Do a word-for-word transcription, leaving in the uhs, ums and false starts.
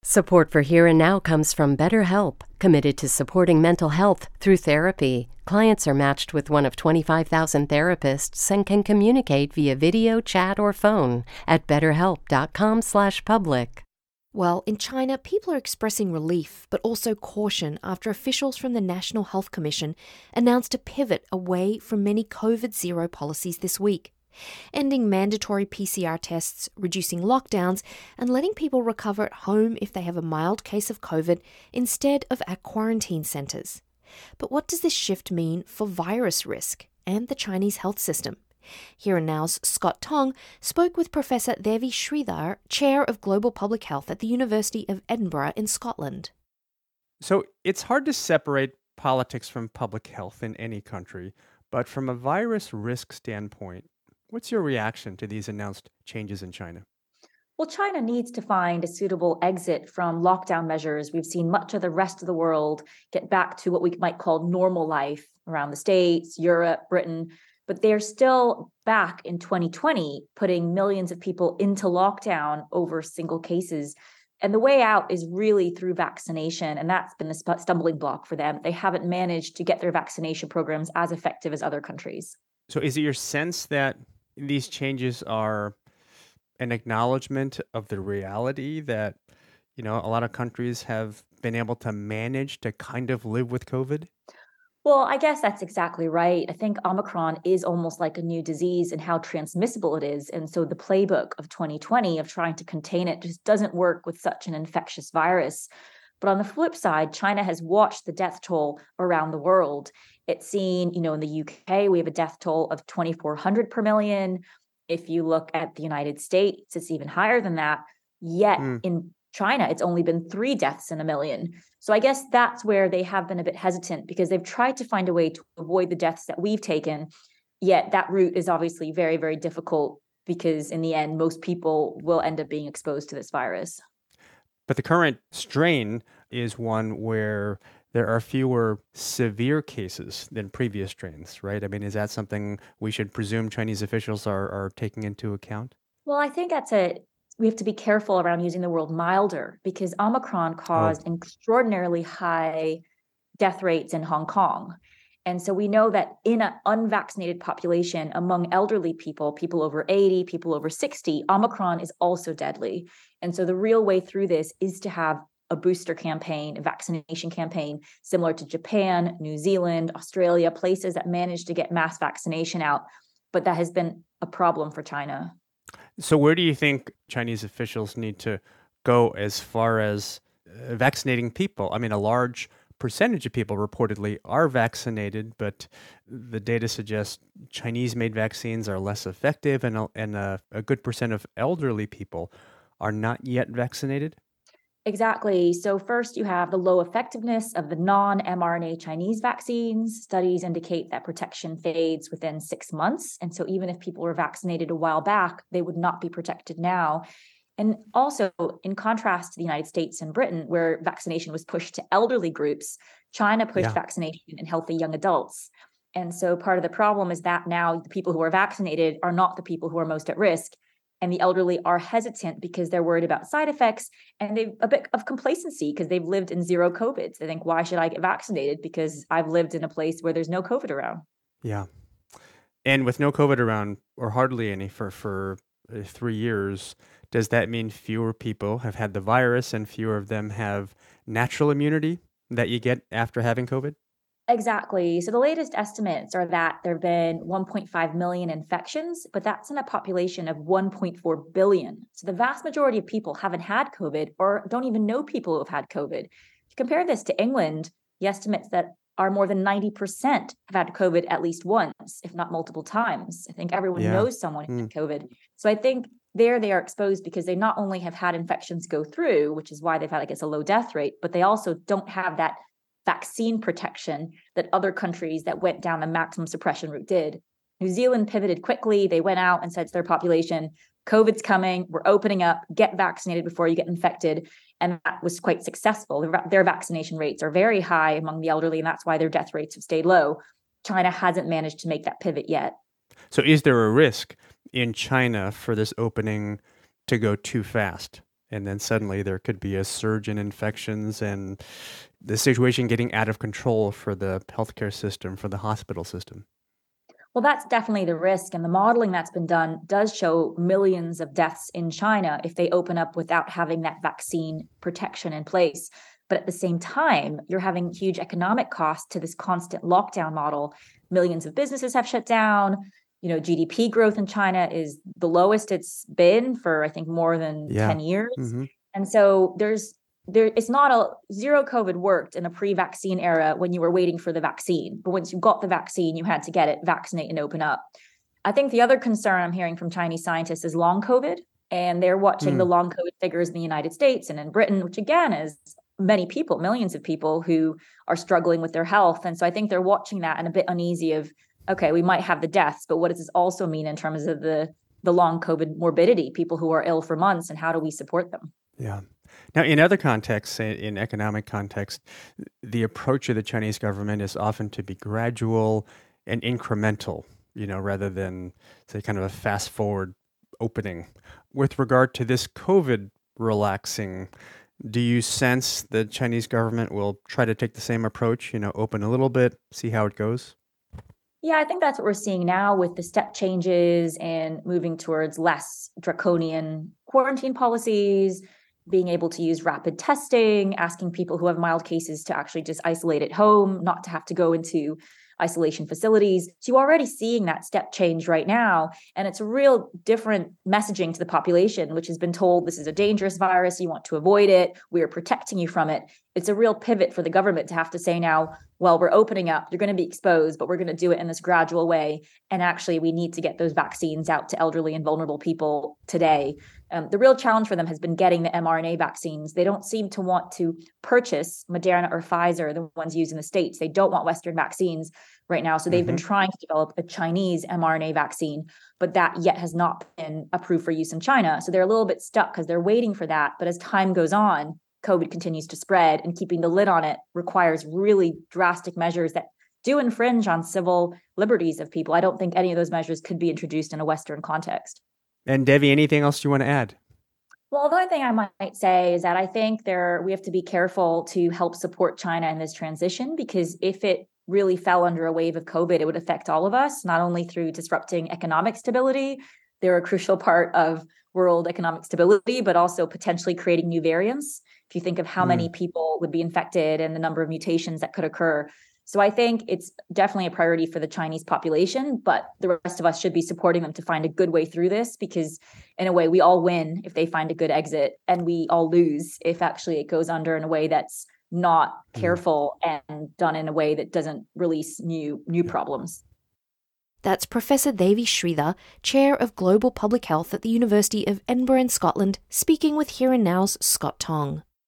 Support for Here and Now comes from BetterHelp, committed to supporting mental health through therapy. Clients are matched with one of twenty-five thousand therapists and can communicate via video, chat, or phone at betterhelp.com slash public. Well, in China, people are expressing relief, but also caution after officials from the National Health Commission announced a pivot away from many COVID zero policies this week, ending mandatory P C R tests, reducing lockdowns, and letting people recover at home if they have a mild case of COVID instead of at quarantine centres. But what does this shift mean for virus risk and the Chinese health system? Here and Now's Scott Tong spoke with Professor Devi Sridhar, Chair of Global Public Health at the University of Edinburgh in Scotland. So it's hard to separate politics from public health in any country, but from a virus risk standpoint, what's your reaction to these announced changes in China? Well, China needs to find a suitable exit from lockdown measures. We've seen much of the rest of the world get back to what we might call normal life around the States, Europe, Britain. But they're still back in twenty twenty, putting millions of people into lockdown over single cases. And the way out is really through vaccination. And that's been the stumbling block for them. They haven't managed to get their vaccination programs as effective as other countries. So is it your sense that these changes are an acknowledgement of the reality that, you know, a lot of countries have been able to manage to kind of live with COVID? Well, I guess that's exactly right. I think Omicron is almost like a new disease and how transmissible it is. And so the playbook of twenty twenty of trying to contain it just doesn't work with such an infectious virus. But on the flip side, China has watched the death toll around the world. It's seen, you know, in the U K, we have a death toll of twenty-four hundred per million. If you look at the United States, it's even higher than that. Yet mm. in China, it's only been three deaths in a million. So I guess that's where they have been a bit hesitant because they've tried to find a way to avoid the deaths that we've taken. Yet that route is obviously very, very difficult because in the end, most people will end up being exposed to this virus. But the current strain is one where there are fewer severe cases than previous strains, right? I mean, is that something we should presume Chinese officials are, are taking into account? Well, I think that's a we have to be careful around using the word milder because Omicron caused oh. extraordinarily high death rates in Hong Kong. And so we know that in an unvaccinated population, among elderly people, people over eighty, people over sixty, Omicron is also deadly. And so the real way through this is to have a booster campaign, a vaccination campaign, similar to Japan, New Zealand, Australia, places that managed to get mass vaccination out. But that has been a problem for China. So where do you think Chinese officials need to go as far as uh, vaccinating people? I mean, a large percentage of people reportedly are vaccinated, but the data suggests Chinese-made vaccines are less effective, and, a, and a, a good percent of elderly people are not yet vaccinated. Exactly. So first, you have the low effectiveness of the non-mRNA Chinese vaccines. Studies indicate that protection fades within six months. And so even if people were vaccinated a while back, they would not be protected now. And also, in contrast to the United States and Britain, where vaccination was pushed to elderly groups, China pushed yeah. vaccination in healthy young adults. And so part of the problem is that now the people who are vaccinated are not the people who are most at risk. And the elderly are hesitant because they're worried about side effects and they've a bit of complacency because they've lived in zero COVID. They think, why should I get vaccinated? Because I've lived in a place where there's no COVID around. Yeah. And with no COVID around, or hardly any for, for uh, three years, does that mean fewer people have had the virus and fewer of them have natural immunity that you get after having COVID? Exactly. So the latest estimates are that there have been one point five million infections, but that's in a population of one point four billion. So the vast majority of people haven't had COVID or don't even know people who have had COVID. If you compare this to England, the estimates that are more than ninety percent have had COVID at least once, if not multiple times. I think everyone yeah. knows someone who mm. had COVID. So I think there they are exposed because they not only have had infections go through, which is why they've had, I guess, a low death rate, but they also don't have that vaccine protection that other countries that went down the maximum suppression route did. New Zealand pivoted quickly. They went out and said to their population, COVID's coming, we're opening up, get vaccinated before you get infected. And that was quite successful. Their, their vaccination rates are very high among the elderly, and that's why their death rates have stayed low. China hasn't managed to make that pivot yet. So is there a risk in China for this opening to go too fast And then suddenly there could be a surge in infections and the situation getting out of control for the healthcare system, for the hospital system. Well, that's definitely the risk. And the modeling that's been done does show millions of deaths in China if they open up without having that vaccine protection in place. But at the same time, you're having huge economic costs to this constant lockdown model. Millions of businesses have shut down. You know, G D P growth in China is the lowest it's been for, I think, more than yeah. ten years. Mm-hmm. And so there's there it's not a zero COVID worked in a pre-vaccine era when you were waiting for the vaccine. But once you got the vaccine, you had to get it, vaccinate, and open up. I think the other concern I'm hearing from Chinese scientists is long COVID. And they're watching mm. the long COVID figures in the United States and in Britain, which again is many people, millions of people who are struggling with their health. And so I think they're watching that and a bit uneasy of, okay, we might have the deaths, but what does this also mean in terms of the, the long COVID morbidity, people who are ill for months, and how do we support them? Yeah. Now, in other contexts, in economic context, the approach of the Chinese government is often to be gradual and incremental, you know, rather than, say, kind of a fast forward opening. With regard to this COVID relaxing, do you sense the Chinese government will try to take the same approach, you know, open a little bit, see how it goes? Yeah, I think that's what we're seeing now with the step changes and moving towards less draconian quarantine policies, being able to use rapid testing, asking people who have mild cases to actually just isolate at home, not to have to go into isolation facilities. So you're already seeing that step change right now. And it's a real different messaging to the population, which has been told this is a dangerous virus. You want to avoid it. We are protecting you from it. It's a real pivot for the government to have to say now, well, we're opening up. You're going to be exposed, but we're going to do it in this gradual way. And actually, we need to get those vaccines out to elderly and vulnerable people today. Um, the real challenge for them has been getting the mRNA vaccines. They don't seem to want to purchase Moderna or Pfizer, the ones used in the States. They don't want Western vaccines right now. So they've mm-hmm. been trying to develop a Chinese mRNA vaccine, but that yet has not been approved for use in China. So they're a little bit stuck because they're waiting for that. But as time goes on, COVID continues to spread, and keeping the lid on it requires really drastic measures that do infringe on civil liberties of people. I don't think any of those measures could be introduced in a Western context. And Devi, anything else you want to add? Well, the only thing I might say is that I think there we have to be careful to help support China in this transition, because if it really fell under a wave of COVID, it would affect all of us, not only through disrupting economic stability. They're a crucial part of world economic stability, but also potentially creating new variants. If you think of how mm. many people would be infected and the number of mutations that could occur. So I think it's definitely a priority for the Chinese population, but the rest of us should be supporting them to find a good way through this, because in a way we all win if they find a good exit, and we all lose if actually it goes under in a way that's not careful mm. and done in a way that doesn't release new new yeah. problems. That's Professor Devi Sridhar, Chair of Global Public Health at the University of Edinburgh in Scotland, speaking with Here and Now's Scott Tong.